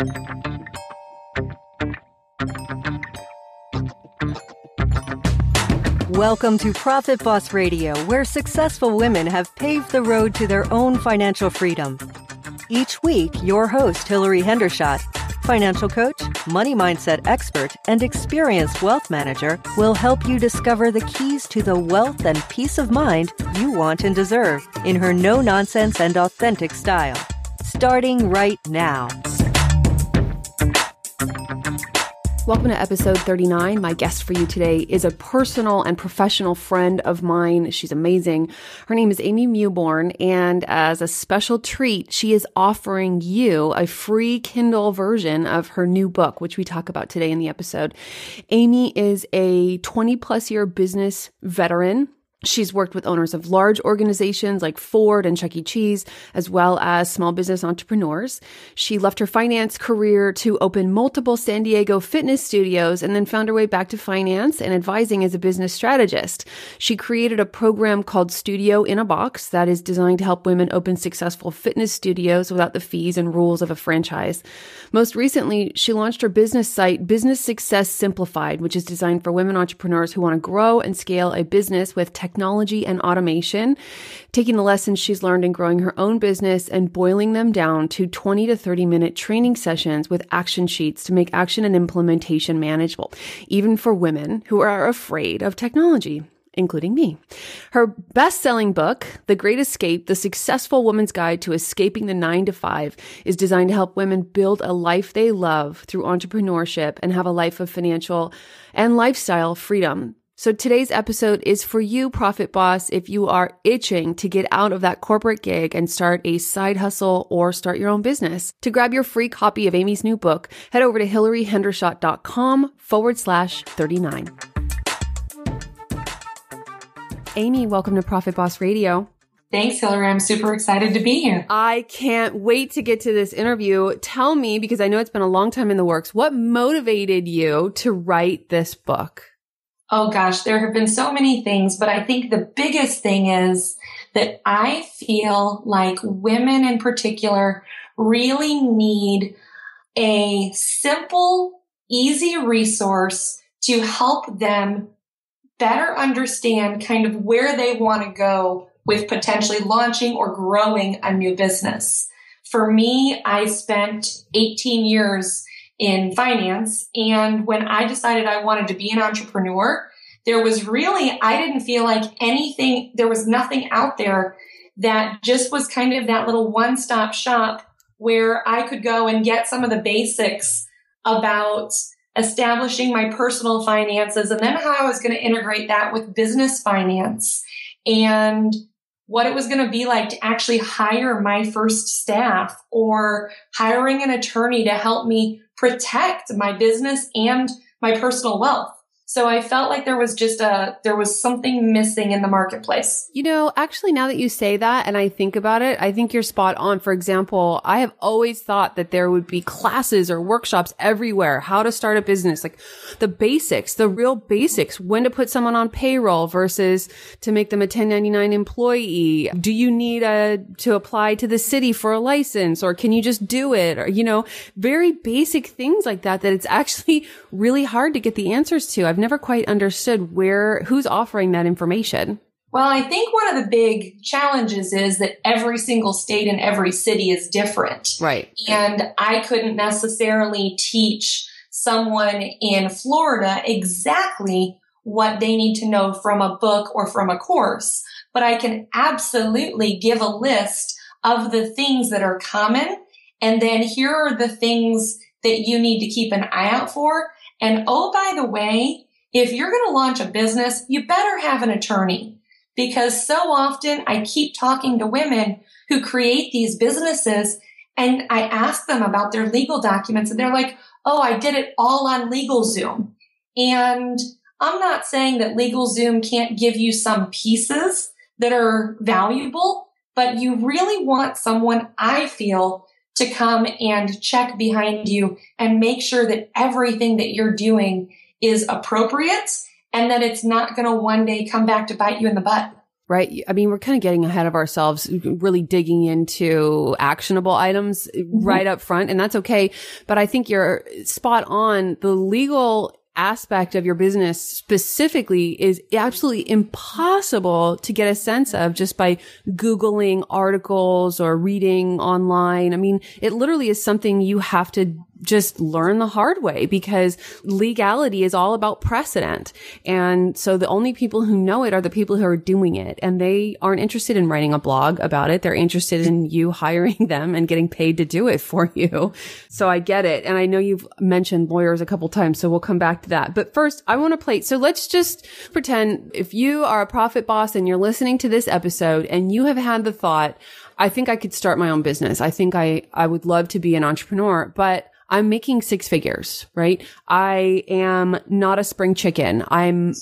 Welcome to Profit Boss Radio, where successful women have paved the road to their own financial freedom. Each week, your host, Hillary Hendershot, financial coach, money mindset expert, and experienced wealth manager, will help you discover the keys to the wealth and peace of mind you want and deserve in her no-nonsense and authentic style. Starting right now. Welcome to episode 39. My guest for you today is a personal and professional friend of mine. She's amazing. Her name is Amy Mewborn, and as a special treat, she is offering you a free Kindle version of her new book, which we talk about today in the episode. Amy is a 20-plus year business veteran. She's worked with owners of large organizations like Ford and Chuck E. Cheese, as well as small business entrepreneurs. She left her finance career to open multiple San Diego fitness studios and then found her way back to finance and advising as a business strategist. She created a program called Studio in a Box that is designed to help women open successful fitness studios without the fees and rules of a franchise. Most recently, she launched her business site, Business Success Simplified, which is designed for women entrepreneurs who want to grow and scale a business with technology and automation, taking the lessons she's learned in growing her own business and boiling them down to 20 to 30-minute training sessions with action sheets to make action and implementation manageable, even for women who are afraid of technology, including me. Her best-selling book, The Great Escape, The Successful Woman's Guide to Escaping the 9-to-5, is designed to help women build a life they love through entrepreneurship and have a life of financial and lifestyle freedom. So today's episode is for you, Profit Boss, if you are itching to get out of that corporate gig and start a side hustle or start your own business. To grab your free copy of Amy's new book, head over to hillaryhendershot.com/39. Amy, welcome to Profit Boss Radio. Thanks, Hillary. I'm super excited to be here. I can't wait to get to this interview. Tell me, because I know it's been a long time in the works, what motivated you to write this book? Oh gosh, there have been so many things, but I think the biggest thing is that I feel like women in particular really need a simple, easy resource to help them better understand kind of where they want to go with potentially launching or growing a new business. For me, I spent 18 years in finance. And when I decided I wanted to be an entrepreneur, there was really, I didn't feel like anything, there was nothing out there that just was kind of that little one-stop shop where I could go and get some of the basics about establishing my personal finances and then how I was going to integrate that with business finance and what it was going to be like to actually hire my first staff or hiring an attorney to help me protect my business and my personal wealth. So I felt like there was something missing in the marketplace. You know, actually, now that you say that and I think about it, I think you're spot on. For example, I have always thought that there would be classes or workshops everywhere, how to start a business, like the basics, the real basics, when to put someone on payroll versus to make them a 1099 employee. Do you need to apply to the city for a license, or can you just do it? Or, you know, very basic things like that it's actually really hard to get the answers to. I've never quite understood who's offering that information. Well, I think one of the big challenges is that every single state and every city is different. Right. And I couldn't necessarily teach someone in Florida exactly what they need to know from a book or from a course, but I can absolutely give a list of the things that are common. And then here are the things that you need to keep an eye out for. And oh, by the way, if you're going to launch a business, you better have an attorney, because so often I keep talking to women who create these businesses and I ask them about their legal documents and they're like, oh, I did it all on LegalZoom. And I'm not saying that LegalZoom can't give you some pieces that are valuable, but you really want someone, I feel, to come and check behind you and make sure that everything that you're doing is appropriate and that it's not going to one day come back to bite you in the butt. right? I mean, we're kind of getting ahead of ourselves, really digging into actionable items right up front, and that's okay. But I think you're spot on. The legal aspect of your business specifically is absolutely impossible to get a sense of just by Googling articles or reading online. I mean, it literally is something you have to just learn the hard way, because legality is all about precedent. And so the only people who know it are the people who are doing it. And they aren't interested in writing a blog about it. They're interested in you hiring them and getting paid to do it for you. So I get it. And I know you've mentioned lawyers a couple times, so we'll come back to that. But first, I want to play. So let's just pretend if you are a profit boss and you're listening to this episode and you have had the thought, I think I could start my own business. I think I would love to be an entrepreneur, but I'm making six figures, right? I am not a spring chicken. I'm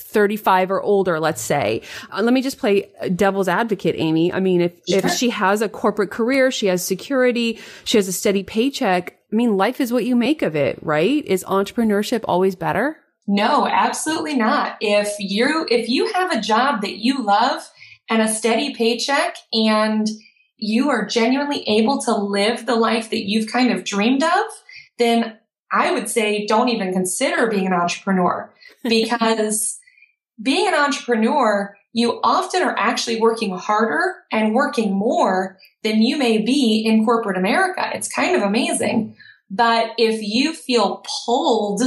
35 or older, let's say. Let me just play devil's advocate, Amy. I mean, if she has a corporate career, she has security, she has a steady paycheck. I mean, life is what you make of it, right? Is entrepreneurship always better? No, absolutely not. If you have a job that you love and a steady paycheck, and you are genuinely able to live the life that you've kind of dreamed of, then I would say don't even consider being an entrepreneur, because being an entrepreneur, you often are actually working harder and working more than you may be in corporate America. It's kind of amazing. But if you feel pulled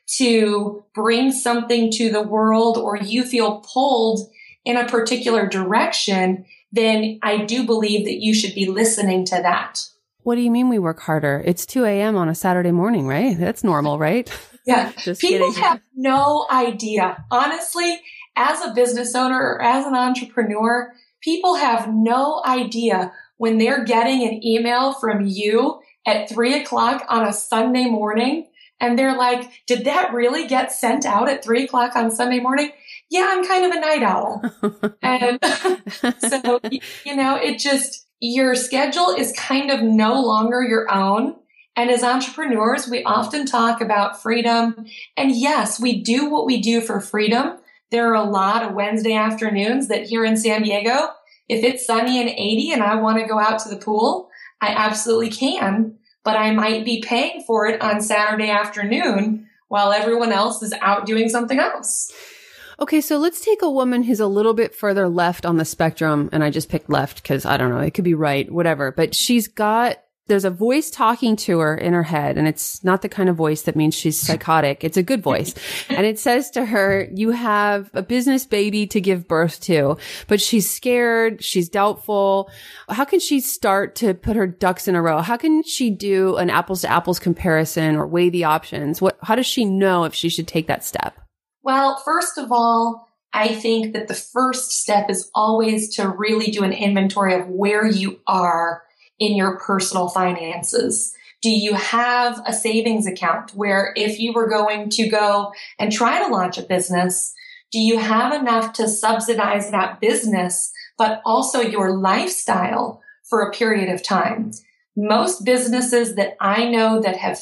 to bring something to the world, or you feel pulled in a particular direction, then I do believe that you should be listening to that. What do you mean we work harder? It's 2 a.m. on a Saturday morning, right? That's normal, right? Yeah. Just People kidding. have no idea. Honestly, as a business owner or as an entrepreneur, people have no idea when they're getting an email from you at 3:00 on a Sunday morning. And they're like, did that really get sent out at 3:00 on Sunday morning? Yeah, I'm kind of a night owl. And so, it just, your schedule is kind of no longer your own. And as entrepreneurs, we often talk about freedom. And yes, we do what we do for freedom. There are a lot of Wednesday afternoons that here in San Diego, if it's sunny and 80 and I want to go out to the pool, I absolutely can. But I might be paying for it on Saturday afternoon while everyone else is out doing something else. Okay, so let's take a woman who's a little bit further left on the spectrum, and I just picked left because I don't know, it could be right, whatever, but there's a voice talking to her in her head, and it's not the kind of voice that means she's psychotic. It's a good voice. And it says to her, you have a business baby to give birth to, but she's scared. She's doubtful. How can she start to put her ducks in a row? How can she do an apples to apples comparison or weigh the options? How does she know if she should take that step? Well, first of all, I think that the first step is always to really do an inventory of where you are in your personal finances. Do you have a savings account where if you were going to go and try to launch a business, do you have enough to subsidize that business, but also your lifestyle for a period of time? Most businesses that I know that have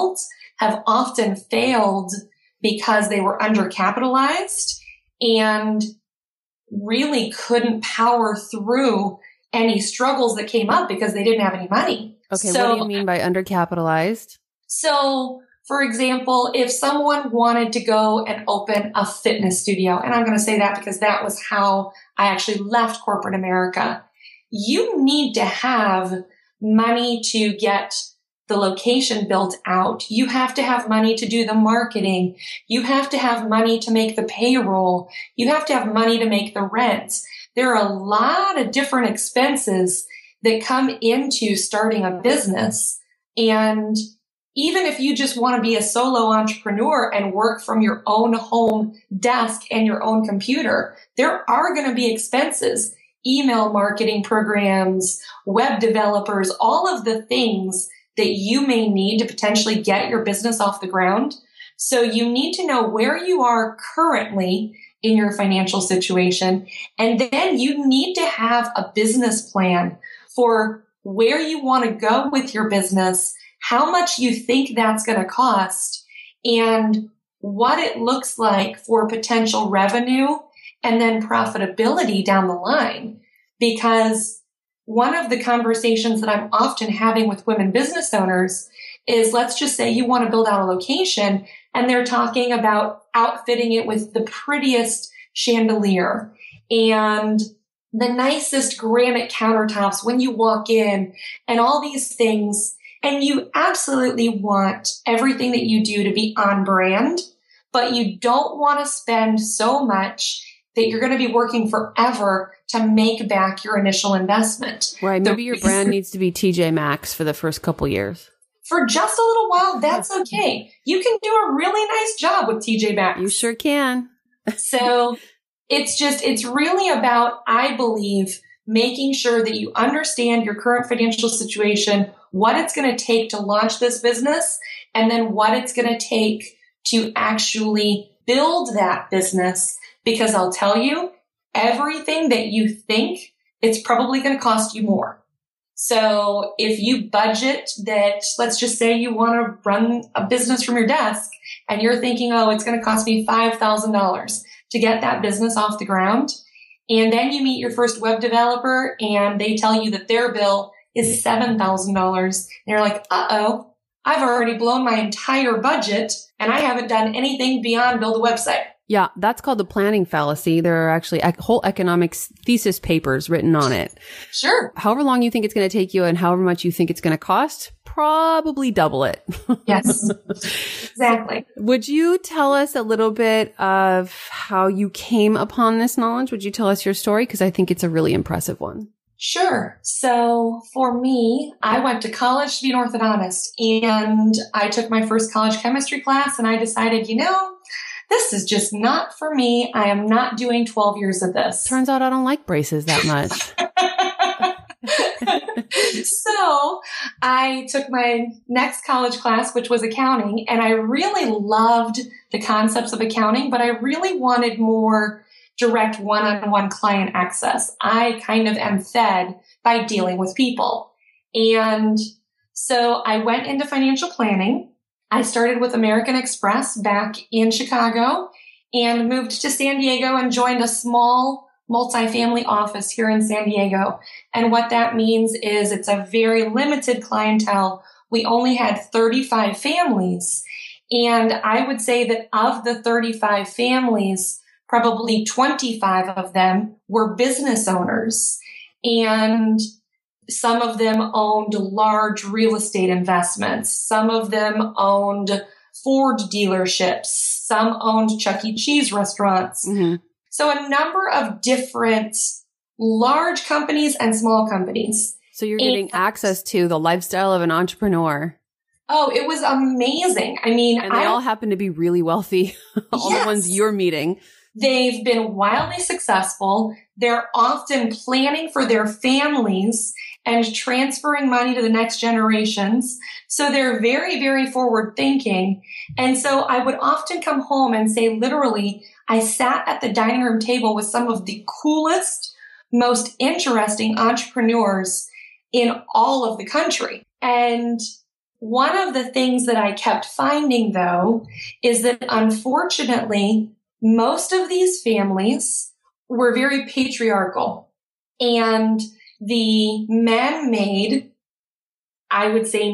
often failed because they were undercapitalized and really couldn't power through any struggles that came up because they didn't have any money. Okay, what do you mean by undercapitalized? So, for example, if someone wanted to go and open a fitness studio, and I'm going to say that because that was how I actually left corporate America, you need to have money to get the location built out. You have to have money to do the marketing. You have to have money to make the payroll. You have to have money to make the rent. There are a lot of different expenses that come into starting a business. And even if you just want to be a solo entrepreneur and work from your own home desk and your own computer, there are going to be expenses, email marketing programs, web developers, all of the things that you may need to potentially get your business off the ground. So you need to know where you are currently in your financial situation. And then you need to have a business plan for where you want to go with your business, how much you think that's going to cost, and what it looks like for potential revenue and then profitability down the line. Because one of the conversations that I'm often having with women business owners is, let's just say you want to build out a location and they're talking about outfitting it with the prettiest chandelier and the nicest granite countertops when you walk in and all these things. And you absolutely want everything that you do to be on brand, but you don't want to spend so much that you're going to be working forever to make back your initial investment. Right. Maybe your brand needs to be TJ Maxx for the first couple years. For just a little while, that's okay. You can do a really nice job with TJ Maxx. You sure can. So it's really about, I believe, making sure that you understand your current financial situation, what it's going to take to launch this business, and then what it's going to take to actually build that business. Because I'll tell you, everything that you think, it's probably going to cost you more. So if you budget that, let's just say you want to run a business from your desk and you're thinking, oh, it's going to cost me $5,000 to get that business off the ground. And then you meet your first web developer and they tell you that their bill is $7,000. And you're like, uh-oh, I've already blown my entire budget and I haven't done anything beyond build a website. Yeah, that's called the planning fallacy. There are actually whole economics thesis papers written on it. Sure. However long you think it's going to take you and however much you think it's going to cost, probably double it. Yes, exactly. Would you tell us a little bit of how you came upon this knowledge? Would you tell us your story? Because I think it's a really impressive one. Sure. So for me, I went to college to be an orthodontist and I took my first college chemistry class and I decided, this is just not for me. I am not doing 12 years of this. Turns out I don't like braces that much. So I took my next college class, which was accounting, and I really loved the concepts of accounting, but I really wanted more direct one-on-one client access. I kind of am fed by dealing with people. And so I went into financial planning. I started with American Express back in Chicago and moved to San Diego and joined a small multifamily office here in San Diego. And what that means is it's a very limited clientele. We only had 35 families. And I would say that of the 35 families, probably 25 of them were business owners. And some of them owned large real estate investments. Some of them owned Ford dealerships. Some owned Chuck E. Cheese restaurants. Mm-hmm. So a number of different large companies and small companies. So you're getting access to the lifestyle of an entrepreneur. Oh, it was amazing. I mean, and they all happen to be really wealthy. All the ones you're meeting. They've been wildly successful. They're often planning for their families and transferring money to the next generations. So they're very, very forward thinking. And so I would often come home and say, literally, I sat at the dining room table with some of the coolest, most interesting entrepreneurs in all of the country. And one of the things that I kept finding, though, is that unfortunately, most of these families were very patriarchal, and the men made, I would say,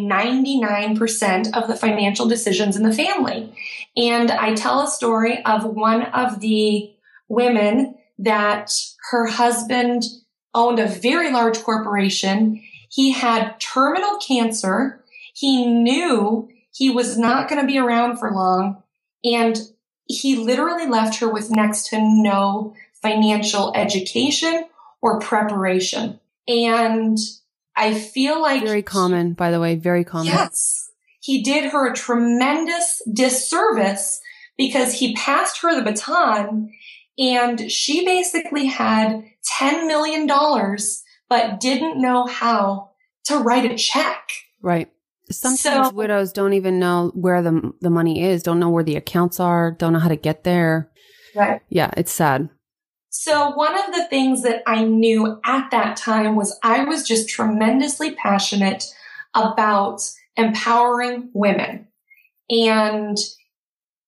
99% of the financial decisions in the family. And I tell a story of one of the women that her husband owned a very large corporation. He had terminal cancer. He knew he was not going to be around for long, and he literally left her with next to no financial education or preparation. And I feel like... Very common, by the way, very common. Yes. He did her a tremendous disservice because he passed her the baton and she basically had $10 million, but didn't know how to write a check. Right. Sometimes widows don't even know where the money is, don't know where the accounts are, don't know how to get there. Right. Yeah, it's sad. So one of the things that I knew at that time was I was just tremendously passionate about empowering women. And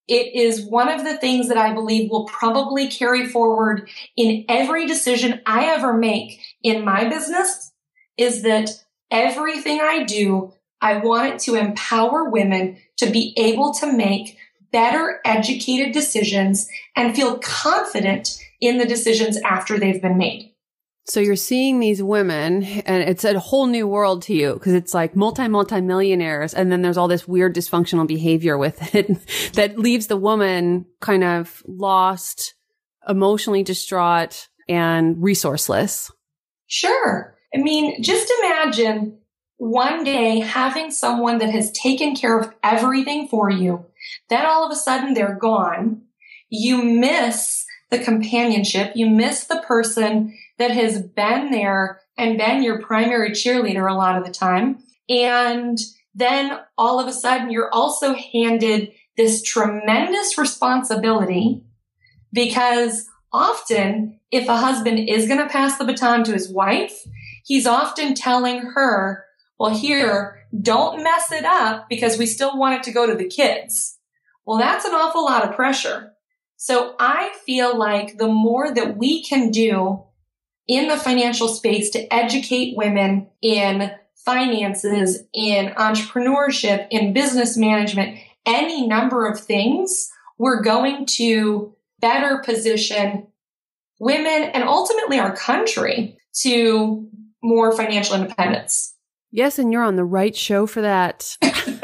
it is one of the things that I believe will probably carry forward in every decision I ever make in my business, is that everything I do, I want it to empower women to be able to make better educated decisions and feel confident in the decisions after they've been made. So you're seeing these women, and it's a whole new world to you because it's like multi-millionaires. And then there's all this weird dysfunctional behavior with it that leaves the woman kind of lost, emotionally distraught, and resourceless. Sure. I mean, just imagine one day having someone that has taken care of everything for you. Then all of a sudden they're gone. You miss the companionship. You miss the person that has been there and been your primary cheerleader a lot of the time. And then all of a sudden you're also handed this tremendous responsibility, because often if a husband is going to pass the baton to his wife, he's often telling her, well, here, don't mess it up because we still want it to go to the kids. Well, that's an awful lot of pressure. So I feel like the more that we can do in the financial space to educate women in finances, in entrepreneurship, in business management, any number of things, we're going to better position women and ultimately our country to more financial independence. Yes, and you're on the right show for that.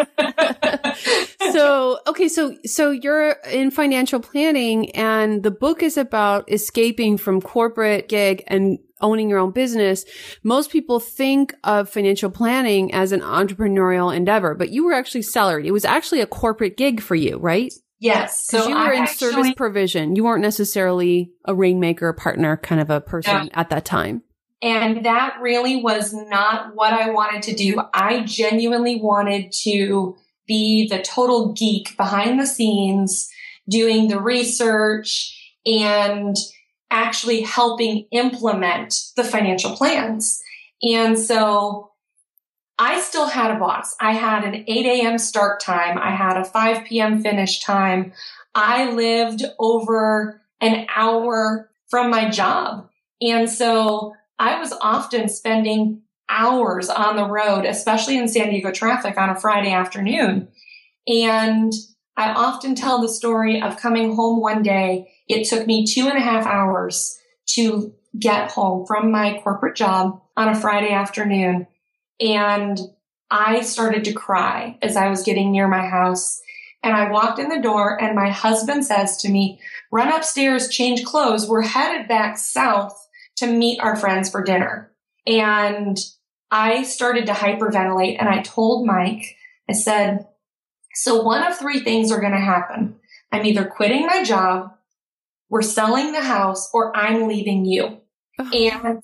So you're in financial planning, and the book is about escaping from corporate gig and owning your own business. Most people think of financial planning as an entrepreneurial endeavor, but you were actually salaried. It was actually a corporate gig for you, right? Yes. So you were in service provision. You weren't necessarily a rainmaker partner kind of a person at that time. And that really was not what I wanted to do. I genuinely wanted to be the total geek behind the scenes, doing the research and actually helping implement the financial plans. And so I still had a boss. I had an 8 a.m. start time. I had a 5 p.m. finish time. I lived over an hour from my job. And so I was often spending hours on the road, especially in San Diego traffic on a Friday afternoon. And I often tell the story of coming home one day. It took me 2.5 hours to get home from my corporate job on a Friday afternoon. And I started to cry as I was getting near my house. And I walked in the door and my husband says to me, run upstairs, change clothes. We're headed back south to meet our friends for dinner. And I started to hyperventilate, and I told Mike, I said, so one of 3 things are going to happen. I'm either quitting my job, we're selling the house, or I'm leaving you. Oh. And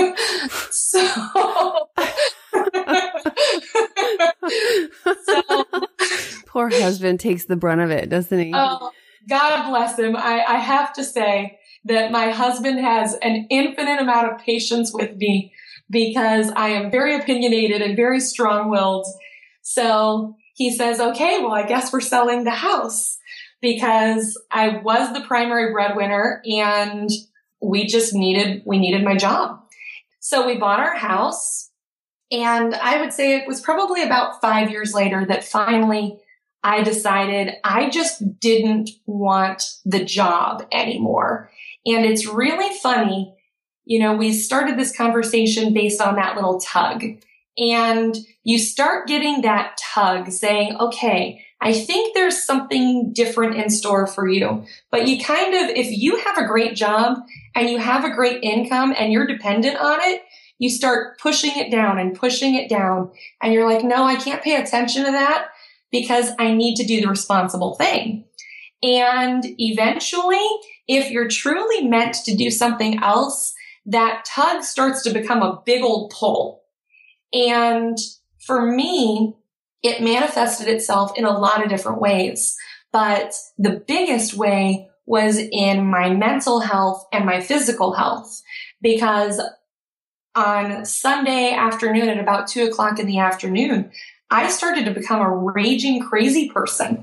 so poor husband takes the brunt of it, doesn't he? Oh, God bless him. I have to say that my husband has an infinite amount of patience with me because I am very opinionated and very strong-willed. So he says, okay, well, I guess we're selling the house, because I was the primary breadwinner and we needed my job. So we bought our house, and I would say it was probably about 5 years later that finally I decided I just didn't want the job anymore. And it's really funny, we started this conversation based on that little tug. And you start getting that tug saying, okay, I think there's something different in store for you. But you kind of, if you have a great job and you have a great income and you're dependent on it, you start pushing it down and pushing it down. And you're like, no, I can't pay attention to that because I need to do the responsible thing. And eventually, if you're truly meant to do something else, that tug starts to become a big old pull. And for me, it manifested itself in a lot of different ways. But the biggest way was in my mental health and my physical health, because on Sunday afternoon at about 2:00 in the afternoon, I started to become a raging crazy person.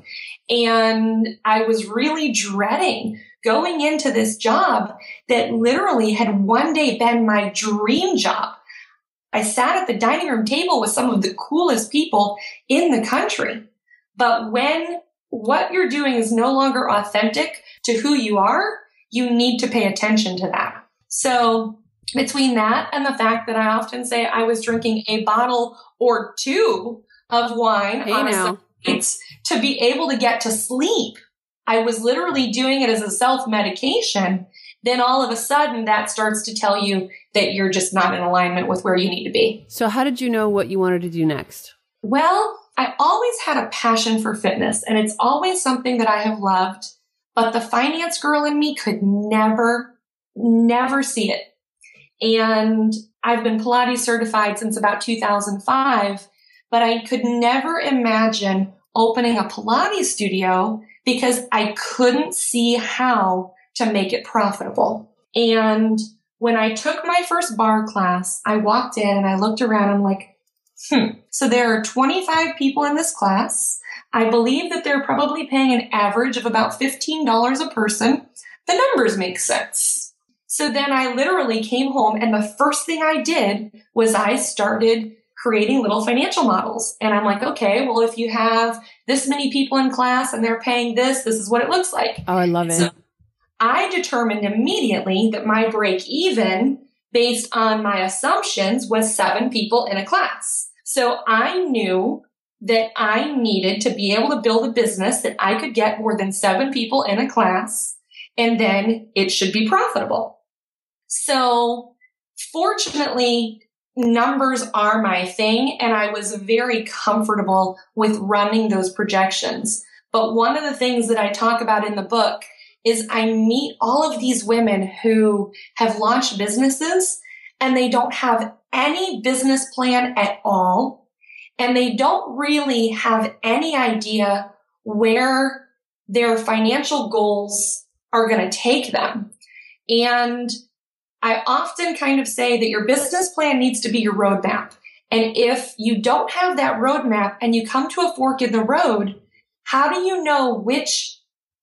And I was really dreading going into this job that literally had one day been my dream job. I sat at the dining room table with some of the coolest people in the country. But when what you're doing is no longer authentic to who you are, you need to pay attention to that. So between that and the fact that I often say I was drinking a bottle or two of wine on Sunday nights to be able to get to sleep, I was literally doing it as a self-medication. Then all of a sudden that starts to tell you that you're just not in alignment with where you need to be. So how did you know what you wanted to do next? Well, I always had a passion for fitness, and it's always something that I have loved, but the finance girl in me could never see it. And I've been Pilates certified since about 2005, but I could never imagine opening a Pilates studio because I couldn't see how to make it profitable. And when I took my first barre class, I walked in and I looked around and I'm like, so there are 25 people in this class. I believe that they're probably paying an average of about $15 a person. The numbers make sense. So then I literally came home and the first thing I did was I started creating little financial models. And I'm like, okay, well, if you have this many people in class and they're paying this is what it looks like. Oh, I love it. So I determined immediately that my break even based on my assumptions was 7 people in a class. So I knew that I needed to be able to build a business that I could get more than 7 people in a class, and then it should be profitable. So fortunately, numbers are my thing, and I was very comfortable with running those projections. But one of the things that I talk about in the book is I meet all of these women who have launched businesses and they don't have any business plan at all. And they don't really have any idea where their financial goals are going to take them. And I often kind of say that your business plan needs to be your roadmap. And if you don't have that roadmap and you come to a fork in the road, how do you know which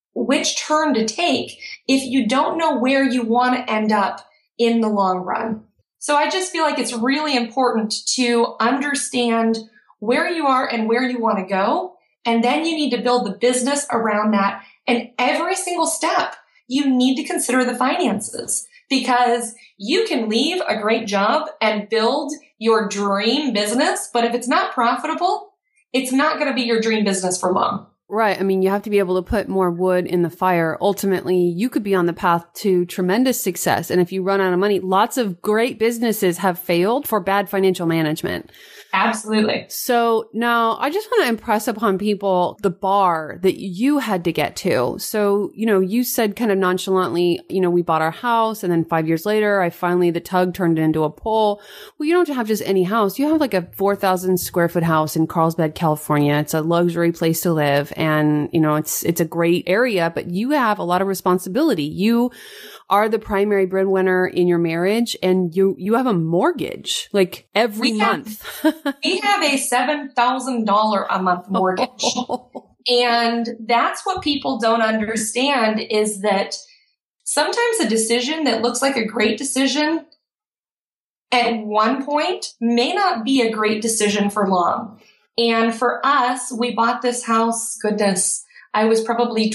turn to take if you don't know where you want to end up in the long run? So I just feel like it's really important to understand where you are and where you want to go. And then you need to build the business around that. And every single step, you need to consider the finances, because you can leave a great job and build your dream business. But if it's not profitable, it's not going to be your dream business for long. Right. I mean, you have to be able to put more wood in the fire. Ultimately, you could be on the path to tremendous success. And if you run out of money, lots of great businesses have failed for bad financial management. Absolutely. So now I just want to impress upon people the bar that you had to get to. So, you said kind of nonchalantly, we bought our house and then 5 years later, the tug turned it into a pole. Well, you don't have just any house. You have like a 4,000 square foot house in Carlsbad, California. It's a luxury place to live. And, it's a great area, but you have a lot of responsibility. You are the primary breadwinner in your marriage, and you have a mortgage like every month. We have a $7,000 a month mortgage. And that's what people don't understand, is that sometimes a decision that looks like a great decision at one point may not be a great decision for long. And for us, we bought this house, goodness, I was probably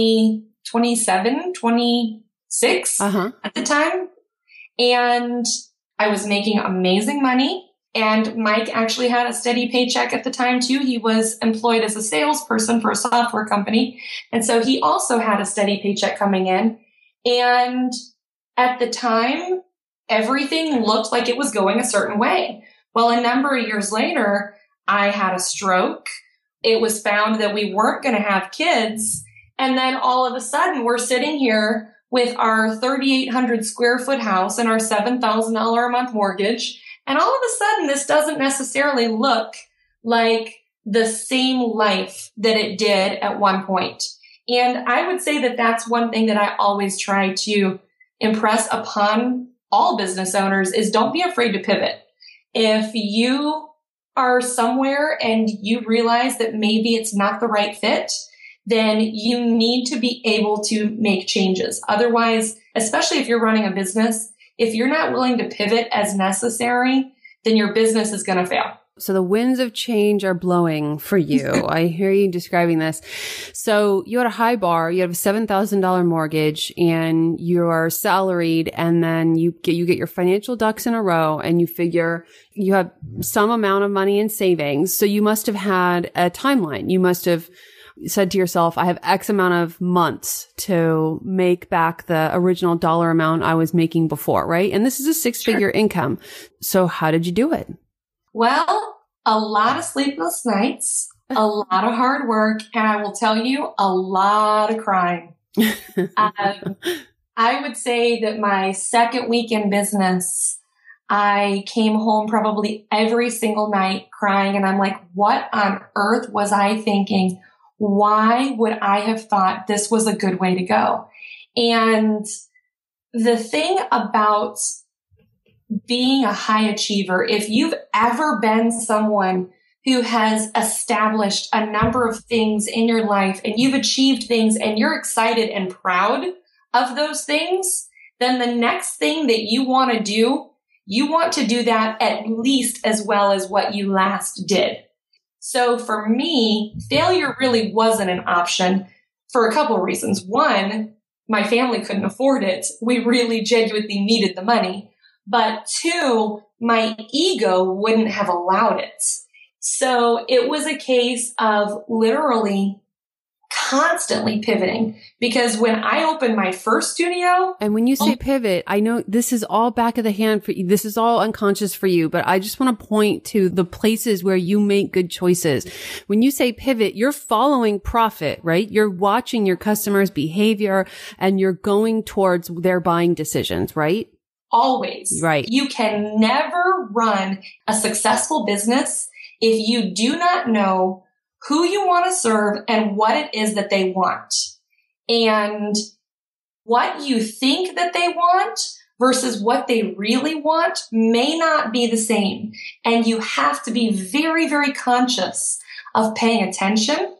27, 26 at the time. And I was making amazing money. And Mike actually had a steady paycheck at the time too. He was employed as a salesperson for a software company. And so he also had a steady paycheck coming in. And at the time, everything looked like it was going a certain way. Well, a number of years later, I had a stroke. It was found that we weren't going to have kids. And then all of a sudden, we're sitting here with our 3,800 square foot house and our $7,000 a month mortgage. And all of a sudden, this doesn't necessarily look like the same life that it did at one point. And I would say that that's one thing that I always try to impress upon all business owners is don't be afraid to pivot. If you are somewhere and you realize that maybe it's not the right fit, then you need to be able to make changes. Otherwise, especially if you're running a business, if you're not willing to pivot as necessary, then your business is going to fail. So the winds of change are blowing for you. I hear you describing this. So you had a high bar, you have a $7,000 mortgage and you are salaried, and then you get your financial ducks in a row and you figure you have some amount of money in savings. So you must have had a timeline. You must have said to yourself, I have X amount of months to make back the original dollar amount I was making before, right? And this is a 6-figure income. So how did you do it? Well, a lot of sleepless nights, a lot of hard work, and I will tell you, a lot of crying. I would say that my second week in business, I came home probably every single night crying, and I'm like, what on earth was I thinking? Why would I have thought this was a good way to go? And the thing about being a high achiever, if you've ever been someone who has established a number of things in your life and you've achieved things and you're excited and proud of those things, then the next thing that you want to do, you want to do that at least as well as what you last did. So for me, failure really wasn't an option for a couple of reasons. One, my family couldn't afford it. We really genuinely needed the money. But two, my ego wouldn't have allowed it. So it was a case of literally constantly pivoting, because when I opened my first studio. And when you say pivot, I know this is all back of the hand for you. This is all unconscious for you, but I just want to point to the places where you make good choices. When you say pivot, you're following profit, right? You're watching your customers' behavior and you're going towards their buying decisions, right? Always. Right. You can never run a successful business if you do not know who you want to serve and what it is that they want. And what you think that they want versus what they really want may not be the same. And you have to be very, very conscious of paying attention.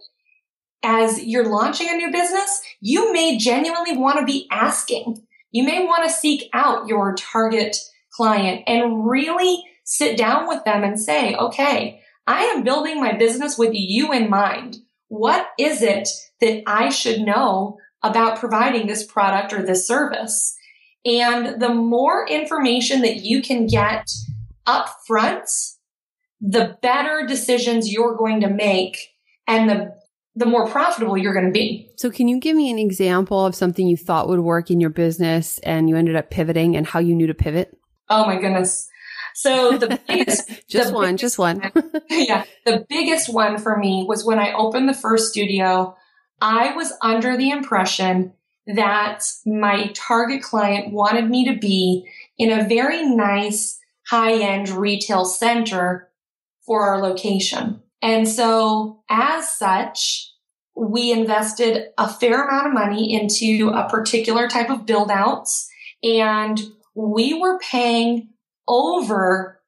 As you're launching a new business, you may genuinely want to be asking. You may want to seek out your target client and really sit down with them and say, okay, I am building my business with you in mind. What is it that I should know about providing this product or this service? And the more information that you can get up front, the better decisions you're going to make and the more profitable you're going to be. So can you give me an example of something you thought would work in your business and you ended up pivoting, and how you knew to pivot? Oh my goodness. So the biggest, just one. Yeah. The biggest one for me was when I opened the first studio. I was under the impression that my target client wanted me to be in a very nice high-end retail center for our location. And so as such, we invested a fair amount of money into a particular type of build outs, and we were paying over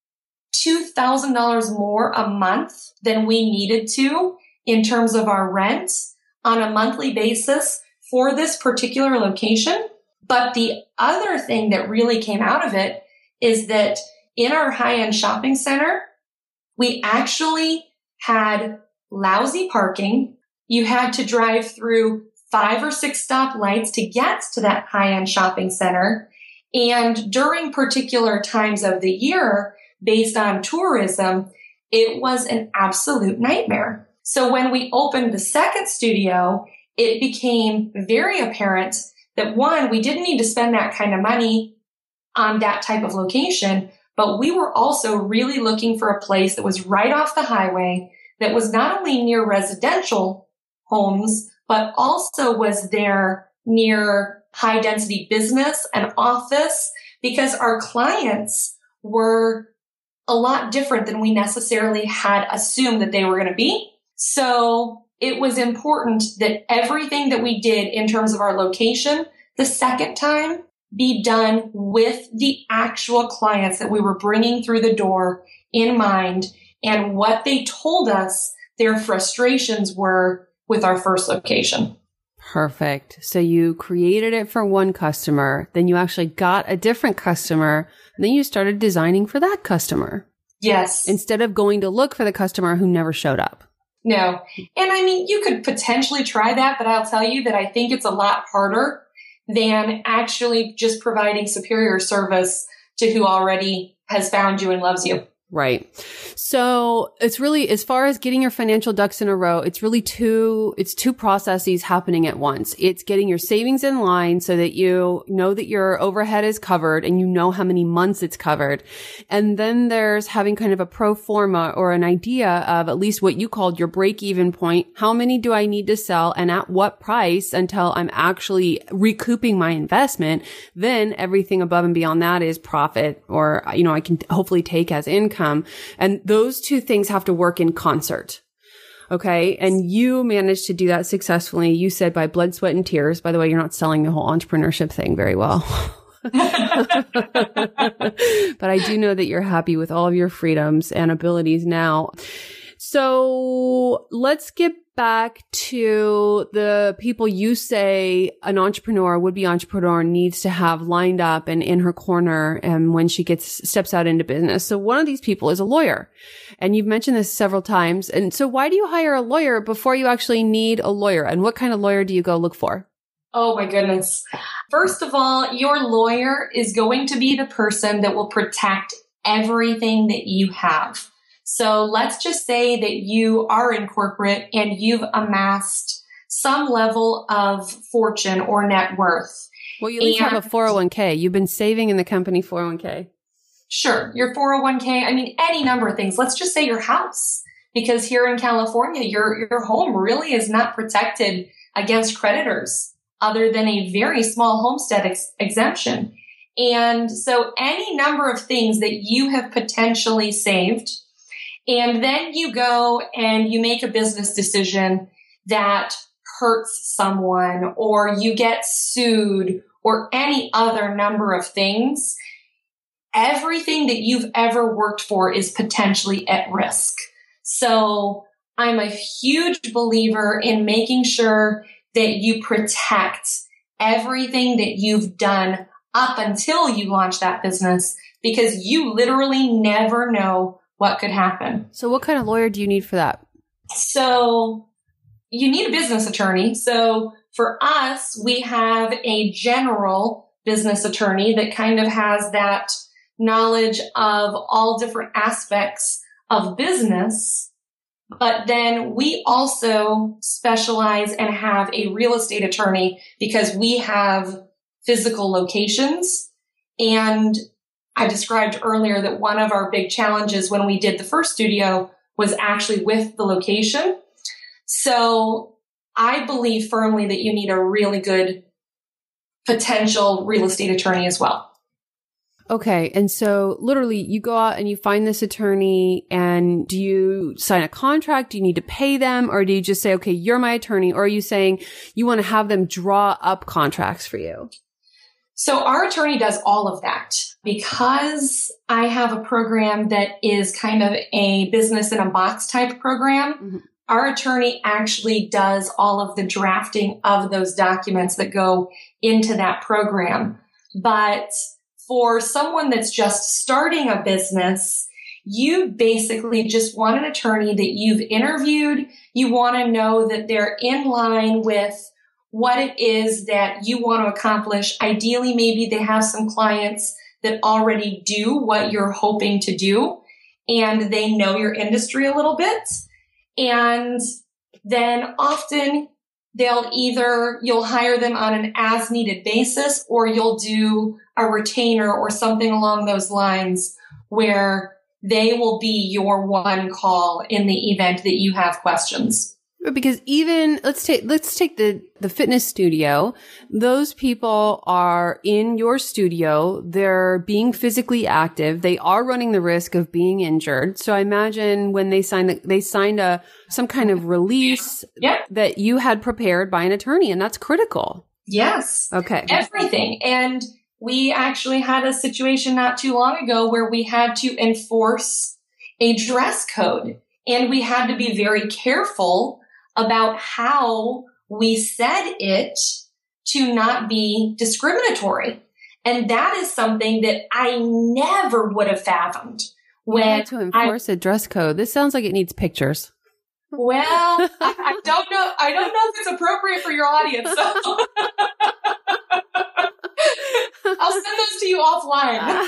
$2,000 more a month than we needed to in terms of our rent on a monthly basis for this particular location. But the other thing that really came out of it is that in our high-end shopping center, we actually had lousy parking. You had to drive through 5 or 6 stoplights to get to that high-end shopping center. And during particular times of the year, based on tourism, it was an absolute nightmare. So when we opened the second studio, it became very apparent that one, we didn't need to spend that kind of money on that type of location, but we were also really looking for a place that was right off the highway, that was not only near residential homes, but also was there near high density business and office, because our clients were a lot different than we necessarily had assumed that they were going to be. So it was important that everything that we did in terms of our location the second time be done with the actual clients that we were bringing through the door in mind, and what they told us their frustrations were with our first location. Perfect. So you created it for one customer, then you actually got a different customer, and then you started designing for that customer. Yes. Instead of going to look for the customer who never showed up. No. And I mean, you could potentially try that, but I'll tell you that I think it's a lot harder than actually just providing superior service to who already has found you and loves you. Right. So it's really, as far as getting your financial ducks in a row, it's really two processes happening at once. It's getting your savings in line so that you know that your overhead is covered and you know how many months it's covered. And then there's having kind of a pro forma or an idea of at least what you called your break-even point. How many do I need to sell and at what price until I'm actually recouping my investment? Then everything above and beyond that is profit, or, I can hopefully take as income. And those two things have to work in concert. Okay. And you managed to do that successfully. You said by blood, sweat, and tears. By the way, you're not selling the whole entrepreneurship thing very well. But I do know that you're happy with all of your freedoms and abilities now. So let's get back to the people you say an entrepreneur, would-be entrepreneur, needs to have lined up and in her corner and when she steps out into business. So one of these people is a lawyer. And you've mentioned this several times. And so why do you hire a lawyer before you actually need a lawyer? And what kind of lawyer do you go look for? Oh my goodness. First of all, your lawyer is going to be the person that will protect everything that you have. So let's just say that you are in corporate and you've amassed some level of fortune or net worth. Well, you at least have a 401k. You've been saving in the company 401k. Sure. Your 401k. I mean, any number of things. Let's just say your house, because here in California, your home really is not protected against creditors other than a very small homestead exemption. And so any number of things that you have potentially saved, and then you go and you make a business decision that hurts someone, or you get sued, or any other number of things, everything that you've ever worked for is potentially at risk. So I'm a huge believer in making sure that you protect everything that you've done up until you launch that business, because you literally never know what could happen. So what kind of lawyer do you need for that? So you need a business attorney. So for us, we have a general business attorney that kind of has that knowledge of all different aspects of business. But then we also specialize and have a real estate attorney because we have physical locations. And I described earlier that one of our big challenges when we did the first studio was actually with the location. So I believe firmly that you need a really good potential real estate attorney as well. Okay. And so literally you go out and you find this attorney, and do you sign a contract? Do you need to pay them? Or do you just say, okay, you're my attorney? Or are you saying you want to have them draw up contracts for you? So our attorney does all of that. Because I have a program that is kind of a business in a box type program, mm-hmm. Our attorney actually does all of the drafting of those documents that go into that program. But for someone that's just starting a business, you basically just want an attorney that you've interviewed. You want to know that they're in line with what it is that you want to accomplish. Ideally, maybe they have some clients that already do what you're hoping to do, and they know your industry a little bit. And then often you'll hire them on an as needed basis, or you'll do a retainer or something along those lines where they will be your one call in the event that you have questions. Because even let's take the fitness studio. Those people are in your studio. They're being physically active. They are running the risk of being injured. So I imagine when they signed some kind of release that you had prepared by an attorney, and that's critical. Yes. Okay. Everything. And we actually had a situation not too long ago where we had to enforce a dress code, and we had to be very careful about how we said it to not be discriminatory. And that is something that I never would have fathomed when to enforce a dress code. This sounds like it needs pictures. Well, I don't know. I don't know if it's appropriate for your audience. So I'll send those to you offline.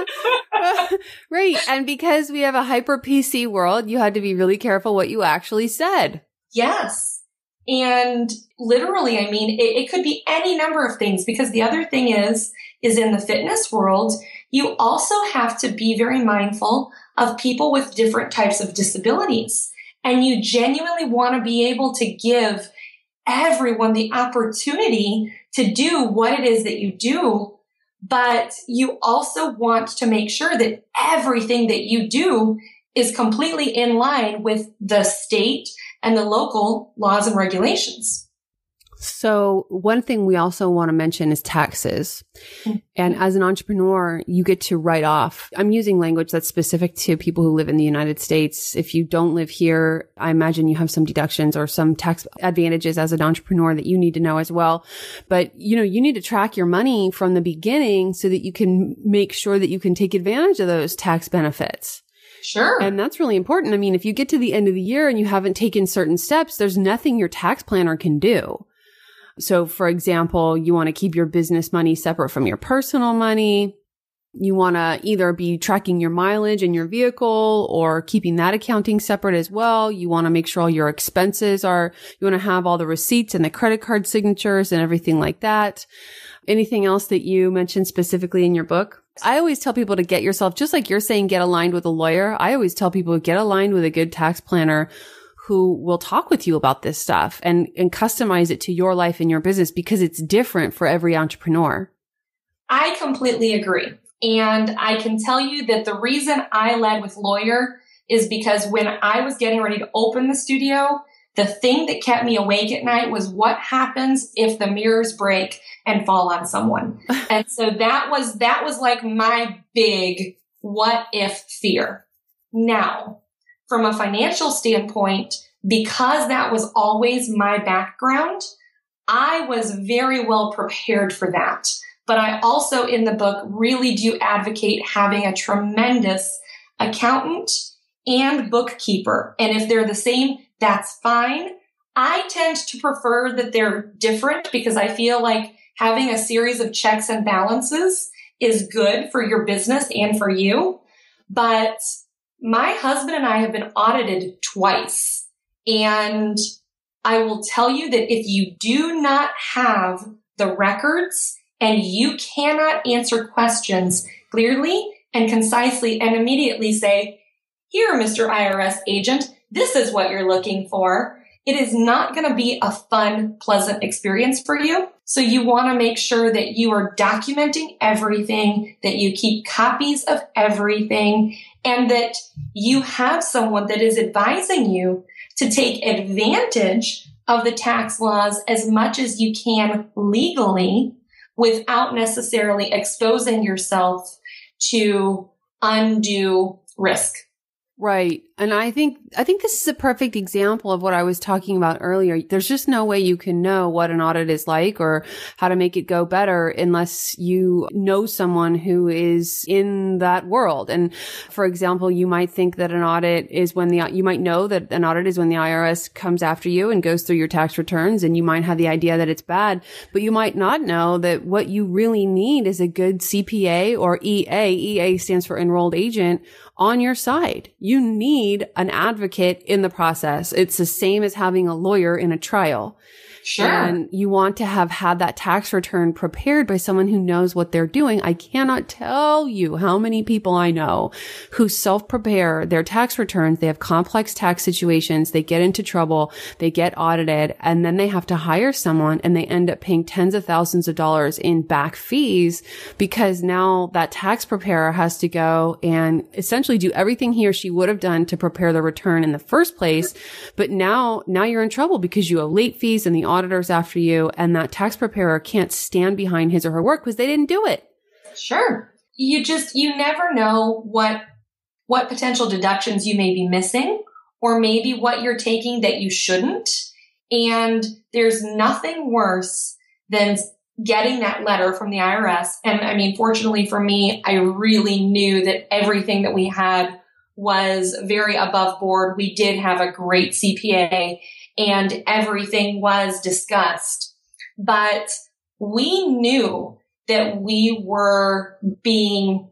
Right. And because we have a hyper PC world, you had to be really careful what you actually said. Yes. And literally, I mean, it could be any number of things, because the other thing is in the fitness world, you also have to be very mindful of people with different types of disabilities. And you genuinely want to be able to give everyone the opportunity to do what it is that you do. But you also want to make sure that everything that you do is completely in line with the state and the local laws and regulations. So one thing we also want to mention is taxes. And as an entrepreneur, you get to write off. I'm using language that's specific to people who live in the United States. If you don't live here, I imagine you have some deductions or some tax advantages as an entrepreneur that you need to know as well. But, you need to track your money from the beginning so that you can make sure that you can take advantage of those tax benefits. Sure. And that's really important. I mean, if you get to the end of the year and you haven't taken certain steps, there's nothing your tax planner can do. So, for example, you want to keep your business money separate from your personal money. You want to either be tracking your mileage in your vehicle or keeping that accounting separate as well. You want to make sure all your expenses you want to have all the receipts and the credit card signatures and everything like that. Anything else that you mentioned specifically in your book? I always tell people to get yourself, just like you're saying, get aligned with a lawyer. I always tell people get aligned with a good tax planner who will talk with you about this stuff and customize it to your life and your business, because it's different for every entrepreneur. I completely agree. And I can tell you that the reason I led with lawyer is because when I was getting ready to open the studio, the thing that kept me awake at night was what happens if the mirrors break and fall on someone. And so that was like my big what if fear. Now, from a financial standpoint, because that was always my background, I was very well prepared for that. But I also, in the book, really do advocate having a tremendous accountant and bookkeeper. And if they're the same, that's fine. I tend to prefer that they're different, because I feel like having a series of checks and balances is good for your business and for you. But my husband and I have been audited twice. And I will tell you that if you do not have the records and you cannot answer questions clearly and concisely and immediately say, here, Mr. IRS agent, this is what you're looking for, it is not going to be a fun, pleasant experience for you. So you want to make sure that you are documenting everything, that you keep copies of everything, and that you have someone that is advising you to take advantage of the tax laws as much as you can legally without necessarily exposing yourself to undue risk. Right. And I think this is a perfect example of what I was talking about earlier. There's just no way you can know what an audit is like or how to make it go better unless you know someone who is in that world. And for example, you might think that an audit is you might know that an audit is when the IRS comes after you and goes through your tax returns, and you might have the idea that it's bad, but you might not know that what you really need is a good CPA or EA. EA stands for enrolled agent on your side. You need an advocate in the process. It's the same as having a lawyer in a trial. Sure. And you want to have had that tax return prepared by someone who knows what they're doing. I cannot tell you how many people I know who self-prepare their tax returns. They have complex tax situations. They get into trouble. They get audited, and then they have to hire someone, and they end up paying tens of thousands of dollars in back fees because now that tax preparer has to go and essentially do everything he or she would have done to prepare the return in the first place. But now you're in trouble because you owe late fees and the auditors after you, and that tax preparer can't stand behind his or her work because they didn't do it. Sure. You never know what potential deductions you may be missing, or maybe what you're taking that you shouldn't. And there's nothing worse than getting that letter from the IRS. And I mean, fortunately for me, I really knew that everything that we had was very above board. We did have a great CPA and everything was discussed. But we knew that we were being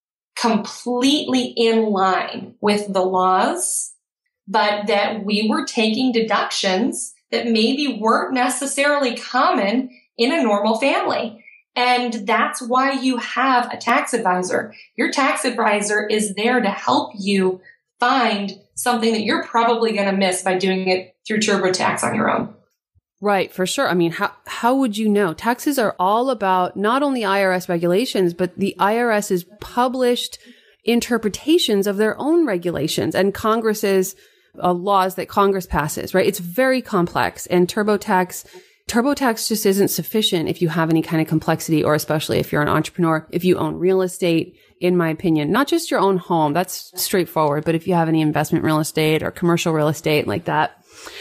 completely in line with the laws, but that we were taking deductions that maybe weren't necessarily common in a normal family. And that's why you have a tax advisor. Your tax advisor is there to help you find something that you're probably going to miss by doing it through TurboTax on your own. Right, for sure. I mean, how would you know? Taxes are all about not only IRS regulations, but the IRS's published interpretations of their own regulations and Congress's laws that Congress passes, right? It's very complex, and TurboTax just isn't sufficient if you have any kind of complexity, or especially if you're an entrepreneur, if you own real estate, in my opinion, not just your own home, that's straightforward, but if you have any investment real estate or commercial real estate like that.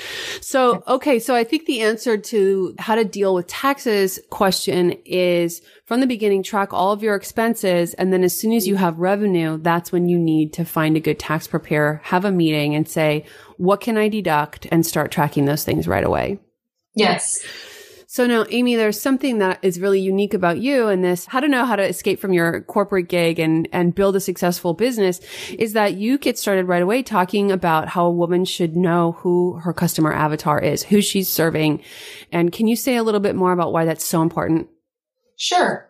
So, okay. So I think the answer to how to deal with taxes question is, from the beginning, track all of your expenses. And then as soon as you have revenue, that's when you need to find a good tax preparer, have a meeting and say, what can I deduct, and start tracking those things right away. Yes. So now, Amy, there's something that is really unique about you and this, how to know how to escape from your corporate gig and build a successful business, is that you get started right away talking about how a woman should know who her customer avatar is, who she's serving. And can you say a little bit more about why that's so important? Sure.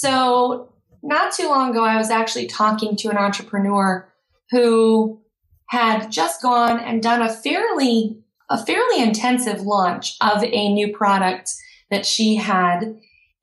So not too long ago, I was actually talking to an entrepreneur who had just gone and done a fairly intensive launch of a new product that she had.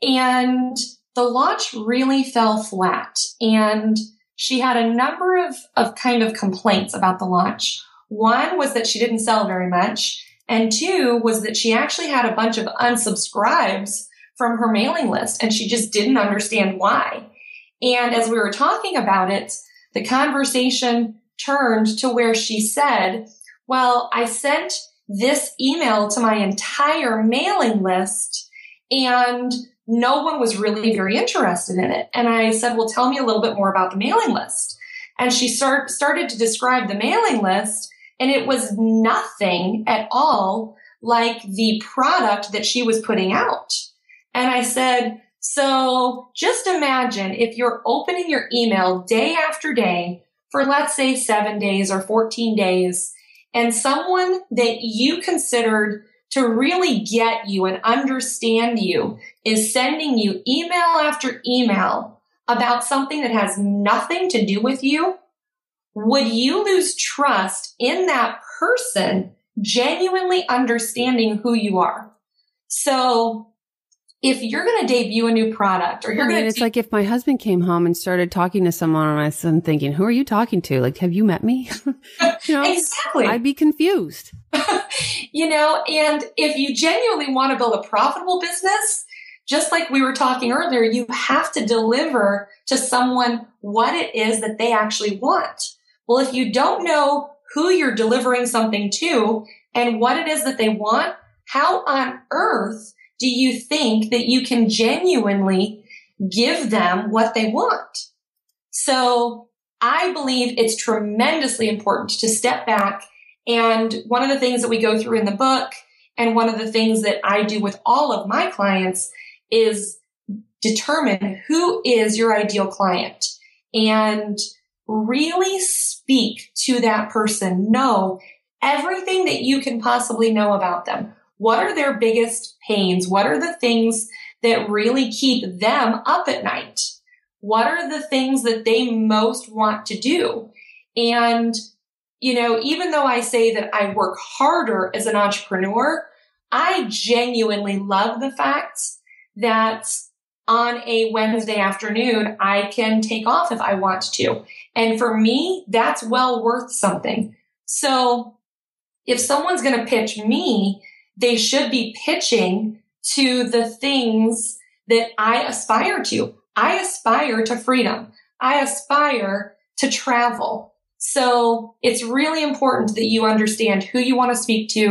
And the launch really fell flat. And she had a number of kind of complaints about the launch. One was that she didn't sell very much. And two was that she actually had a bunch of unsubscribes from her mailing list, and she just didn't understand why. And as we were talking about it, the conversation turned to where she said, well, I sent this email to my entire mailing list and no one was really very interested in it. And I said, well, tell me a little bit more about the mailing list. And she started to describe the mailing list, and it was nothing at all like the product that she was putting out. And I said, so just imagine if you're opening your email day after day for, let's say, 7 days or 14 days, and someone that you considered to really get you and understand you is sending you email after email about something that has nothing to do with you, would you lose trust in that person genuinely understanding who you are? So if you're going to debut a new product, or you're going to... It's like if my husband came home and started talking to someone and I'm thinking, who are you talking to? Like, have you met me? Exactly. I'd be confused. And if you genuinely want to build a profitable business, just like we were talking earlier, you have to deliver to someone what it is that they actually want. Well, if you don't know who you're delivering something to and what it is that they want, how on earth do you think that you can genuinely give them what they want? So I believe it's tremendously important to step back. And one of the things that we go through in the book, and one of the things that I do with all of my clients, is determine who is your ideal client and really speak to that person. Know everything that you can possibly know about them. What are their biggest pains? What are the things that really keep them up at night? What are the things that they most want to do? And, even though I say that I work harder as an entrepreneur, I genuinely love the fact that on a Wednesday afternoon, I can take off if I want to. And for me, that's well worth something. So if someone's going to pitch me, they should be pitching to the things that I aspire to. I aspire to freedom. I aspire to travel. So it's really important that you understand who you want to speak to,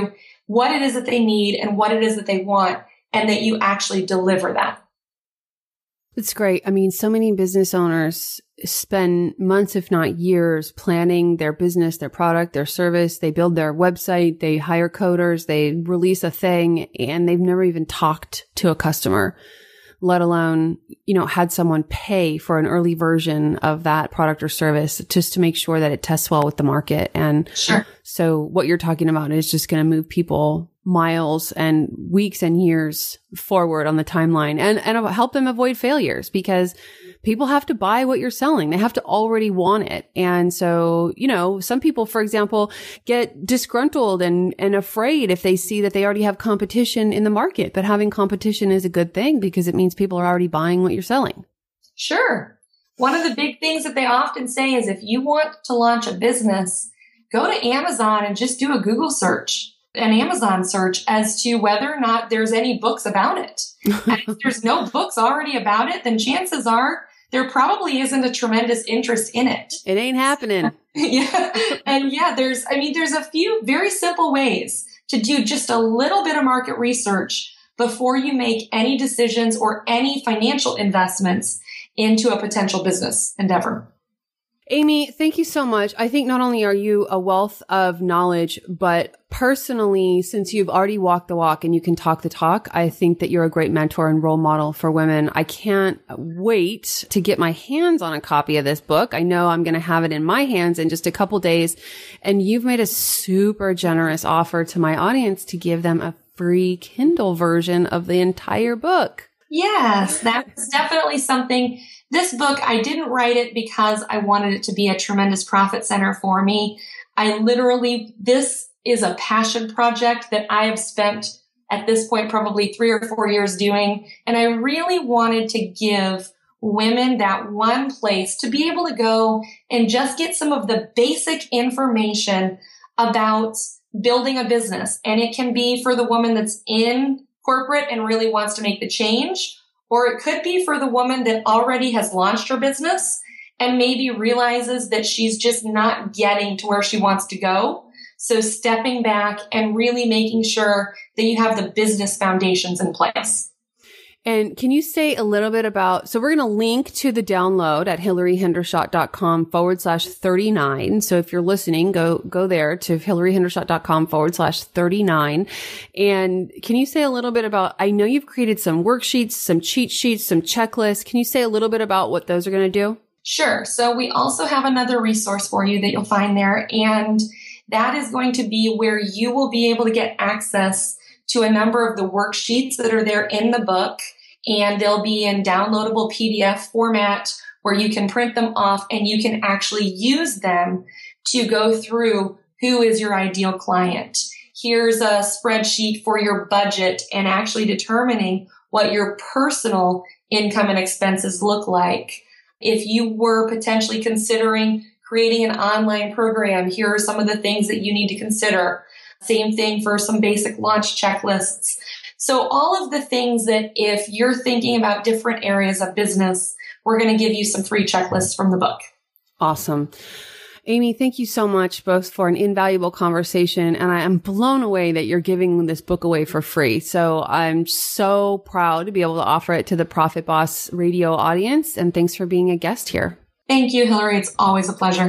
what it is that they need and what it is that they want, and that you actually deliver that. It's great. I mean, so many business owners spend months, if not years, planning their business, their product, their service. They build their website, they hire coders, they release a thing, and they've never even talked to a customer, let alone, had someone pay for an early version of that product or service just to make sure that it tests well with the market. And sure. So what you're talking about is just going to move people miles and weeks and years forward on the timeline and help them avoid failures, because people have to buy what you're selling. They have to already want it. And so, some people, for example, get disgruntled and afraid if they see that they already have competition in the market. But having competition is a good thing because it means people are already buying what you're selling. Sure. One of the big things that they often say is if you want to launch a business, go to Amazon and just do a Google search, an Amazon search as to whether or not there's any books about it. And if there's no books already about it, then chances are there probably isn't a tremendous interest in it. It ain't happening. Yeah. And there's a few very simple ways to do just a little bit of market research before you make any decisions or any financial investments into a potential business endeavor. Amy, thank you so much. I think not only are you a wealth of knowledge, but personally, since you've already walked the walk and you can talk the talk, I think that you're a great mentor and role model for women. I can't wait to get my hands on a copy of this book. I know I'm going to have it in my hands in just a couple days. And you've made a super generous offer to my audience to give them a free Kindle version of the entire book. Yes, that's definitely something. This book, I didn't write it because I wanted it to be a tremendous profit center for me. This is a passion project that I have spent at this point probably 3 or 4 years doing. And I really wanted to give women that one place to be able to go and just get some of the basic information about building a business. And it can be for the woman that's in corporate and really wants to make the change, or it could be for the woman that already has launched her business and maybe realizes that she's just not getting to where she wants to go. So stepping back and really making sure that you have the business foundations in place. And can you say a little bit about, so we're going to link to the download at hillaryhendershot.com/39. So if you're listening, go there to hillaryhendershot.com/39. And can you say a little bit about, I know you've created some worksheets, some cheat sheets, some checklists. Can you say a little bit about what those are going to do? Sure. So we also have another resource for you that you'll find there. And that is going to be where you will be able to get access to a number of the worksheets that are there in the book. And they'll be in downloadable PDF format where you can print them off and you can actually use them to go through who is your ideal client. Here's a spreadsheet for your budget and actually determining what your personal income and expenses look like. If you were potentially considering creating an online program, here are some of the things that you need to consider. Same thing for some basic launch checklists. So all of the things that if you're thinking about different areas of business, we're going to give you some free checklists from the book. Awesome. Amy, thank you so much both for an invaluable conversation. And I am blown away that you're giving this book away for free. So I'm so proud to be able to offer it to the Profit Boss Radio audience. And thanks for being a guest here. Thank you, Hillary. It's always a pleasure.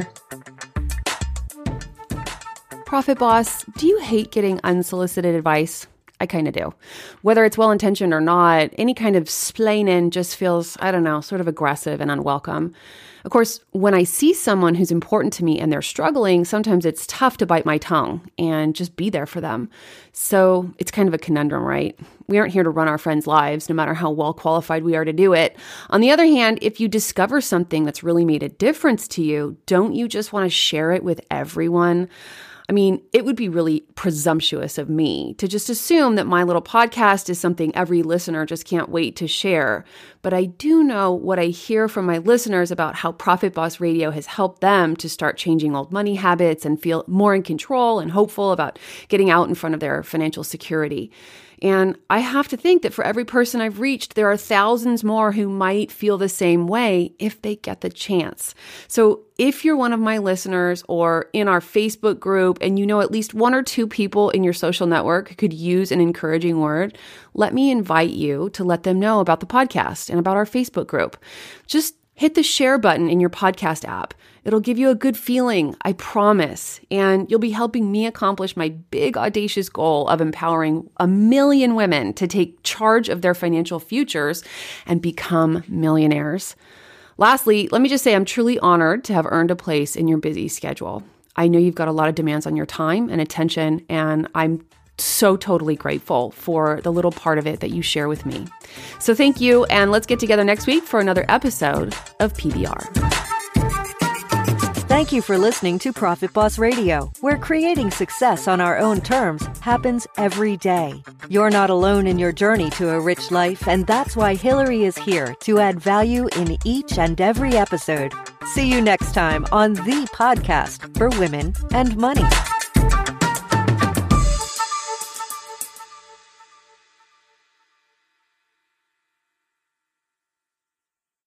Profit Boss, do you hate getting unsolicited advice? I kind of do. Whether it's well-intentioned or not, any kind of splaining just feels, sort of aggressive and unwelcome. Of course, when I see someone who's important to me and they're struggling, sometimes it's tough to bite my tongue and just be there for them. So it's kind of a conundrum, right? We aren't here to run our friends' lives, no matter how well qualified we are to do it. On the other hand, if you discover something that's really made a difference to you, don't you just want to share it with everyone? I mean, it would be really presumptuous of me to just assume that my little podcast is something every listener just can't wait to share. But I do know what I hear from my listeners about how Profit Boss Radio has helped them to start changing old money habits and feel more in control and hopeful about getting out in front of their financial security. And I have to think that for every person I've reached, there are thousands more who might feel the same way if they get the chance. So if you're one of my listeners or in our Facebook group and you know at least one or two people in your social network who could use an encouraging word, let me invite you to let them know about the podcast and about our Facebook group. Just hit the share button in your podcast app. It'll give you a good feeling, I promise. And you'll be helping me accomplish my big, audacious goal of empowering 1 million women to take charge of their financial futures and become millionaires. Lastly, let me just say I'm truly honored to have earned a place in your busy schedule. I know you've got a lot of demands on your time and attention, and I'm so totally grateful for the little part of it that you share with me. So thank you, and let's get together next week for another episode of PBR. Thank you for listening to Profit Boss Radio, where creating success on our own terms happens every day. You're not alone in your journey to a rich life, and that's why Hillary is here to add value in each and every episode. See you next time on the podcast for women and money.